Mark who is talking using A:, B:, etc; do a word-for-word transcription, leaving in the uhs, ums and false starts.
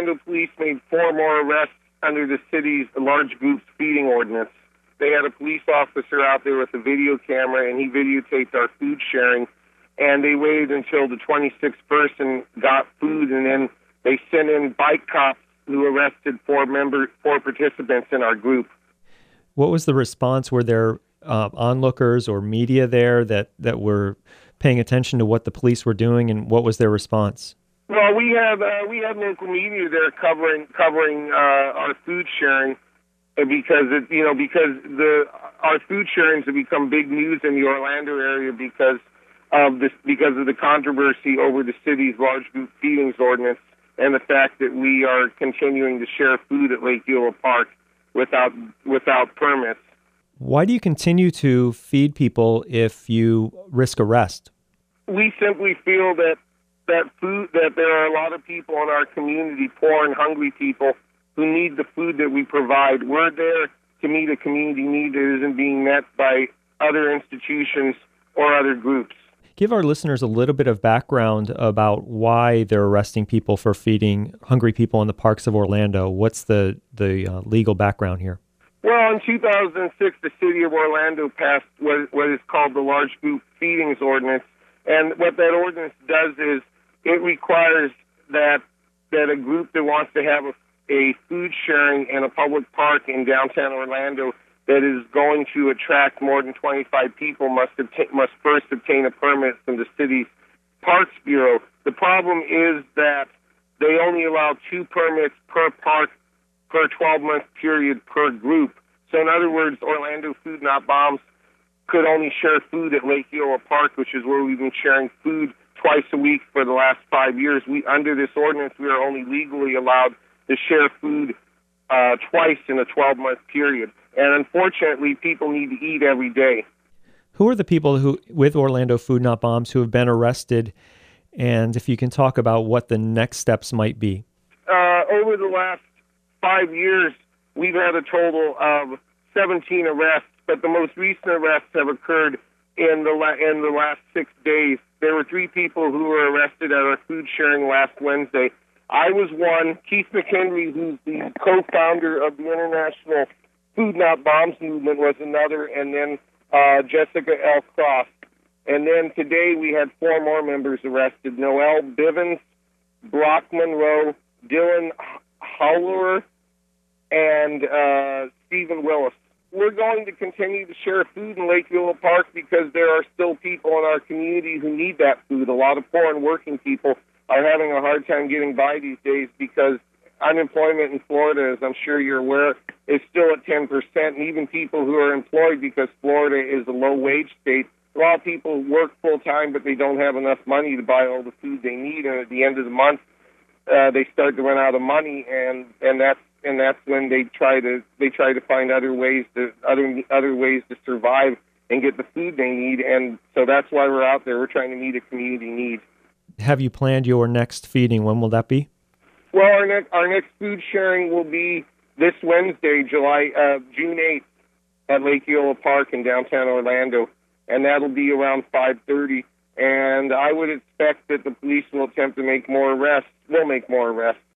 A: Orlando Police made four more arrests under the city's large group feeding ordinance. They had a police officer out there with a video camera, and he videotaped our food sharing, and they waited until the twenty-sixth person got food, and then they sent in bike cops who arrested four member, four participants in our group.
B: What was the response? Were there uh, onlookers or media there that, that were paying attention to what the police were doing, and what was their response?
A: Well, we have uh, we have local media there covering covering uh, our food sharing, because it, you know because the our food sharings have become big news in the Orlando area because of this because of the controversy over the city's large group feedings ordinance and the fact that we are continuing to share food at Lake Eola Park without without permits.
B: Why do you continue to feed people if you risk arrest?
A: We simply feel that that food that there are a lot of people in our community, poor and hungry people, who need the food that we provide. We're there to meet a community need that isn't being met by other institutions or other groups.
B: Give our listeners a little bit of background about why they're arresting people for feeding hungry people in the parks of Orlando. What's the, the uh, legal background here?
A: Well, in two thousand six, the city of Orlando passed what, what is called the Large Group Feedings Ordinance. And what that ordinance does is it requires that that a group that wants to have a, a food sharing in a public park in downtown Orlando that is going to attract more than twenty-five people must obtain, must first obtain a permit from the city's Parks Bureau. The problem is that they only allow two permits per park per twelve-month period per group. So in other words, Orlando Food Not Bombs could only share food at Lake Eola Park, which is where we've been sharing food twice a week for the last five years. We, under this ordinance, we are only legally allowed to share food uh, twice in a twelve-month period. And unfortunately, people need to eat every day.
B: Who are the people who, with Orlando Food Not Bombs, who have been arrested? And if you can talk about what the next steps might be.
A: Uh, over the last five years, we've had a total of seventeen arrests, but the most recent arrests have occurred in the la- in the last six days. There were three people who were arrested at our food sharing last Wednesday. I was one. Keith McHenry, who's the co-founder of the International Food Not Bombs movement, was another, and then uh, Jessica L. Cross. And then today we had four more members arrested: Noel Bivens, Brock Monroe, Dylan Howler, and uh, Stephen Willis. We're going to continue to share food in Lake Eola Park because there are still people in our community who need that food. A lot of poor and working people are having a hard time getting by these days because unemployment in Florida, as I'm sure you're aware, is still at ten percent. And even people who are employed, because Florida is a low-wage state, a lot of people work full-time, but they don't have enough money to buy all the food they need. And at the end of the month, uh, they start to run out of money, and, and that's and that's when they try to they try to find other ways to other other ways to survive and get the food they need. And so that's why we're out there. We're trying to meet a community need.
B: Have you planned your next feeding? When will that be?
A: Well, our next our next food sharing will be this Wednesday, July uh, June eighth, at Lake Eola Park in downtown Orlando, and that'll be around five thirty. And I would expect that the police will attempt to make more arrests. We'll make more arrests.